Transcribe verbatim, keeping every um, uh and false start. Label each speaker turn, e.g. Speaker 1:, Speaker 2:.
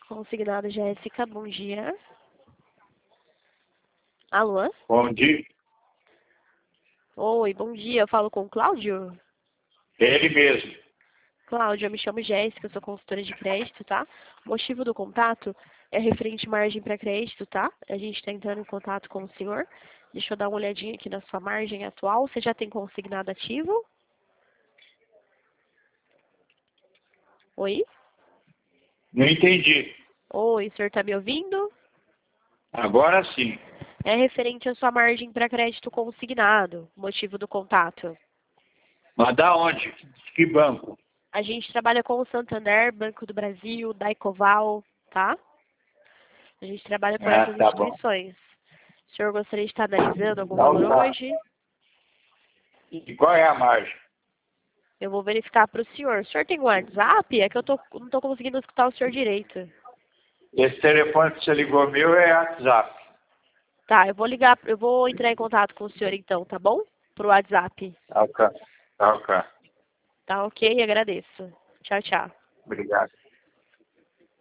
Speaker 1: Consignado Jéssica, bom dia. Alô?
Speaker 2: Bom dia.
Speaker 1: Oi, bom dia. Eu falo com o Cláudio?
Speaker 2: Ele mesmo.
Speaker 1: Cláudio, eu me chamo Jéssica, eu sou consultora de crédito, tá? O motivo do contato é referente margem para crédito, tá? A gente está entrando em contato com o senhor. Deixa eu dar uma olhadinha aqui na sua margem atual. Você já tem consignado ativo? Oi?
Speaker 2: Não entendi.
Speaker 1: Oi, o senhor está me ouvindo?
Speaker 2: Agora sim.
Speaker 1: É referente à sua margem para crédito consignado, motivo do contato.
Speaker 2: Mas da onde? Que banco?
Speaker 1: A gente trabalha com o Santander, Banco do Brasil, Daicoval, tá? A gente trabalha com
Speaker 2: Ah,
Speaker 1: essas
Speaker 2: tá bom.
Speaker 1: instituições. O senhor gostaria de estar analisando algum
Speaker 2: Então
Speaker 1: valor
Speaker 2: tá.
Speaker 1: hoje?
Speaker 2: E qual é a margem?
Speaker 1: Eu vou verificar para o senhor. O senhor tem um WhatsApp? É que eu tô, não estou conseguindo escutar o senhor direito.
Speaker 2: Esse telefone que você ligou meu é WhatsApp.
Speaker 1: Tá, eu vou ligar, eu vou entrar em contato com o senhor então, tá bom? Pro WhatsApp.
Speaker 2: Tá ok. Tá ok.
Speaker 1: Tá ok? Agradeço. Tchau, tchau.
Speaker 2: Obrigado.